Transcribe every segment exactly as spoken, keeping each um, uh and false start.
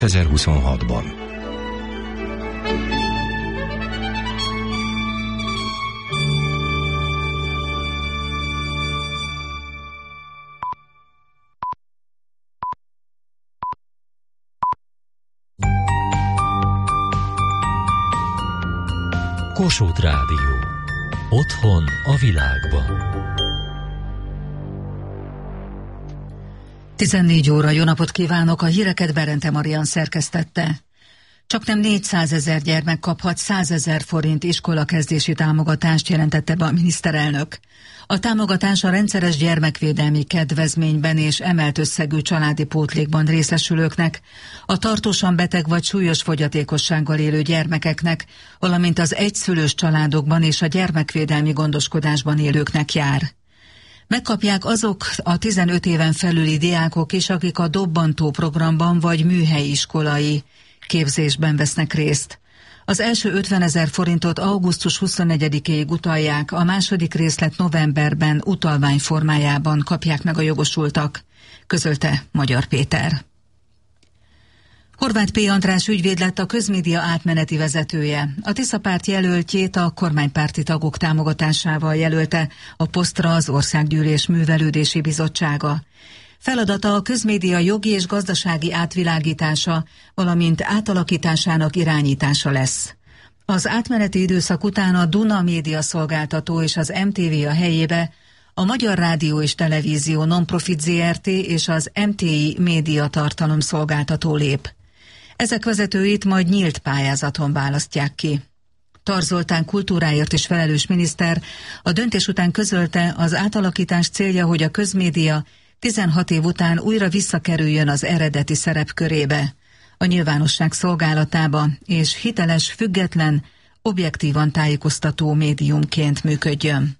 kétezer-huszonhatban. Kossuth Rádió. Otthon a világban. tizennégy óra, jó napot kívánok, a híreket Berente Marian szerkesztette. Csaknem négyszázezer gyermek kaphat százezer forint iskolakezdési támogatást, jelentette be a miniszterelnök. A támogatás a rendszeres gyermekvédelmi kedvezményben és emelt összegű családi pótlékban részesülőknek, a tartósan beteg vagy súlyos fogyatékossággal élő gyermekeknek, valamint az egyszülős családokban és a gyermekvédelmi gondoskodásban élőknek jár. Megkapják azok a tizenöt éven felüli diákok is, akik a dobbantó programban vagy műhelyi iskolai képzésben vesznek részt. Az első ötvenezer forintot augusztus huszonnegyedikéig utalják, a második részlet novemberben utalvány formájában kapják meg a jogosultak, közölte Magyar Péter. Horváth P. András ügyvéd lett a közmédia átmeneti vezetője. A Tisza párt jelöltjét a kormánypárti tagok támogatásával jelölte a posztra az Országgyűlés Művelődési Bizottsága. Feladata a közmédia jogi és gazdasági átvilágítása, valamint átalakításának irányítása lesz. Az átmeneti időszak után a Duna Média Szolgáltató és az em té vé a helyébe a Magyar Rádió és Televízió Nonprofit zé er té és az em té i Média Tartalom Szolgáltató lép. Ezek vezetőit majd nyílt pályázaton választják ki. Tar Zoltán kultúráért is felelős miniszter a döntés után közölte, az átalakítás célja, hogy a közmédia tizenhat év után újra visszakerüljön az eredeti szerepkörébe, a nyilvánosság szolgálatába, és hiteles, független, objektívan tájékoztató médiumként működjön.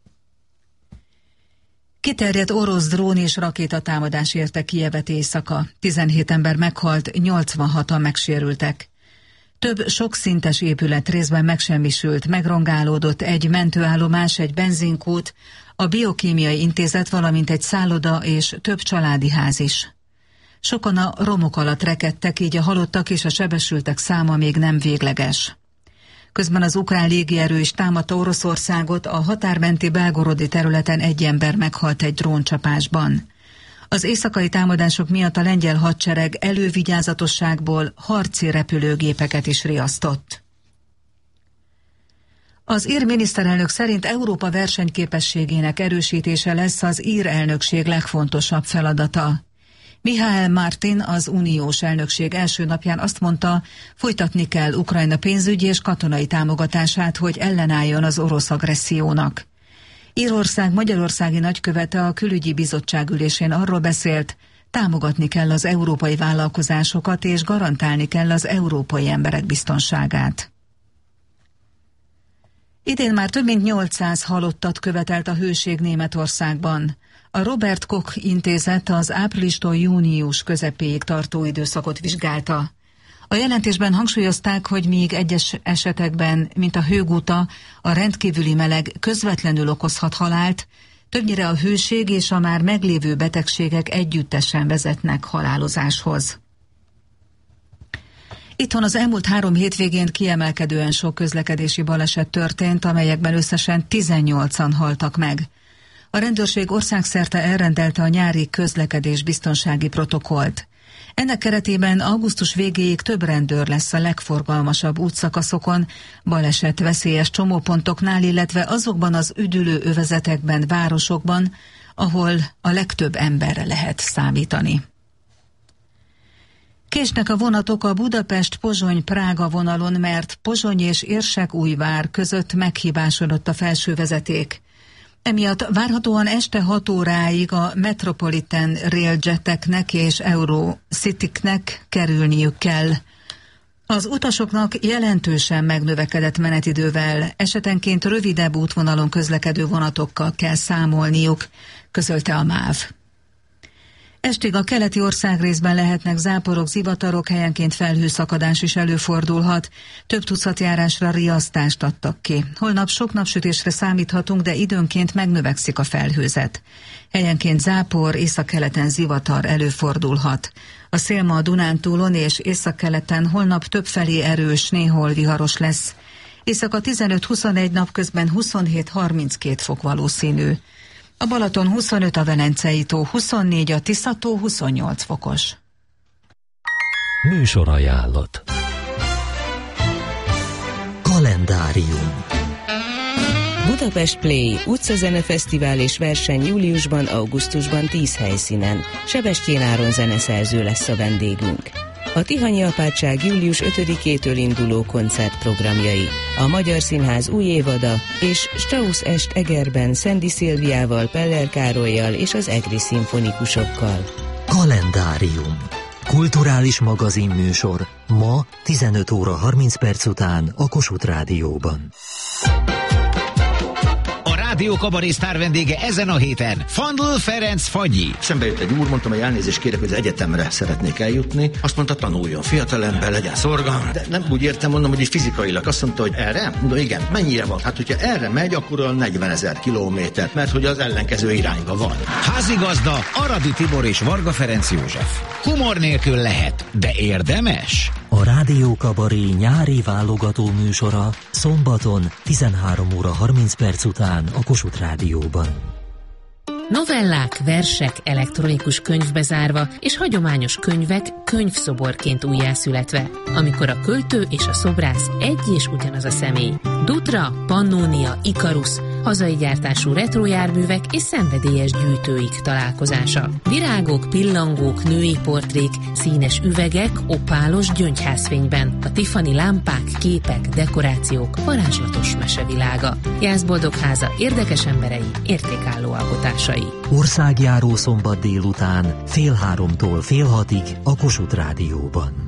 Kiterjedt orosz drón és rakétatámadás érte Kijevet éjszaka. tizenhét ember meghalt, nyolcvanhatan megsérültek. Több sokszintes épület részben megsemmisült, megrongálódott egy mentőállomás, egy benzinkút, a biokémiai intézet, valamint egy szálloda és több családi ház is. Sokan a romok alatt rekedtek, így a halottak és a sebesültek száma még nem végleges. Közben az ukrán légierő is támadta Oroszországot, a határmenti Belgorodi területen egy ember meghalt egy dróncsapásban. Az éjszakai támadások miatt a lengyel hadsereg elővigyázatosságból harci repülőgépeket is riasztott. Az ír miniszterelnök szerint Európa versenyképességének erősítése lesz az ír elnökség legfontosabb feladata. Michael Martin az uniós elnökség első napján azt mondta, folytatni kell Ukrajna pénzügyi és katonai támogatását, hogy ellenálljon az orosz agressziónak. Írország magyarországi nagykövete a külügyi bizottság ülésén arról beszélt, támogatni kell az európai vállalkozásokat és garantálni kell az európai emberek biztonságát. Idén már több mint nyolcszáz halottat követelt a hőség Németországban. A Robert Koch intézet az áprilistól június közepéig tartó időszakot vizsgálta. A jelentésben hangsúlyozták, hogy míg egyes esetekben, mint a hőguta, a rendkívüli meleg közvetlenül okozhat halált, többnyire a hőség és a már meglévő betegségek együttesen vezetnek halálozáshoz. Itthon az elmúlt három hétvégén kiemelkedően sok közlekedési baleset történt, amelyekben összesen tizennyolcan haltak meg. A rendőrség országszerte elrendelte a nyári közlekedés biztonsági protokollt. Ennek keretében augusztus végéig több rendőr lesz a legforgalmasabb útszakaszokon, baleset veszélyes csomópontoknál, illetve azokban az üdülő övezetekben, városokban, ahol a legtöbb emberre lehet számítani. Késnek a vonatok a Budapest-Pozsony-Prága vonalon, mert Pozsony és Érsekújvár között meghibásodott a felső vezeték. Emiatt várhatóan este hat óráig a Metropolitan Railjeteknek és Eurocitynek kerülniük kell. Az utasoknak jelentősen megnövekedett menetidővel, esetenként rövidebb útvonalon közlekedő vonatokkal kell számolniuk, közölte a MÁV. Estig a keleti országrészben lehetnek záporok, zivatarok, helyenként felhőszakadás is előfordulhat. Több tucat járásra riasztást adtak ki. Holnap sok napsütésre számíthatunk, de időnként megnövekszik a felhőzet. Helyenként zápor, északkeleten zivatar előfordulhat. A szél ma a Dunántúlon és északkeleten holnap többfelé erős, néhol viharos lesz. Éjszaka tizenöt-huszonegy, napközben huszonhét harminckét fok valószínű. A Balaton huszonöt, a Velencei tó huszonnégy, a Tisza-tó huszonnyolc fokos. Műsorajánlat. Kalendárium. Budapest Play utcazene fesztivál és verseny júliusban, augusztusban tíz helyszínen. Sebestyén Áron zeneszerző lesz a vendégünk. A Tihanyi Apátság július ötödikétől induló koncertprogramjai, a Magyar Színház új évada és Strauss est Egerben Szendi Szilviával, Peller Károllyal és az Egri szimfonikusokkal. Kalendárium. Kulturális magazinműsor ma tizenöt óra harminc perc után a Kossuth Rádióban. Rádió Kabaré sztár vendége ezen a héten Fandl Ferenc Fagyi. Szembe jött egy úr, mondtam, hogy elnézést kérek, hogy az egyetemre szeretnék eljutni. Azt mondta, tanuljon, fiatalember, legyen szorgalmas. De nem úgy értem, mondom, hogy így fizikailag. Azt mondta, hogy erre? Mondom, igen, mennyire van? Hát, hogyha erre megy, akkor a negyvenezer kilométer, mert hogy az ellenkező irányba van. Házigazda Aradi Tibor és Varga Ferenc József. Humor nélkül lehet, de érdemes. A Rádió Kabaré nyári válogató műsora szombaton tizenhárom óra harminc perc után a Kossuth Rádióban. Novellák, versek elektronikus könyvbe zárva és hagyományos könyvek könyvszoborként újjászületve, amikor a költő és a szobrász egy és ugyanaz a személy. Dutra, Pannonia, Ikarus, hazai gyártású retrojárművek és szenvedélyes gyűjtőik találkozása. Virágok, pillangók, női portrék, színes üvegek, opálos gyöngyházfényben, a Tiffany lámpák, képek, dekorációk, varázslatos mesevilága. Jászboldog háza érdekes emberei, értékálló alkotásai. Országjáró szombat délután fél háromtól fél hatig a Kossuth Rádióban.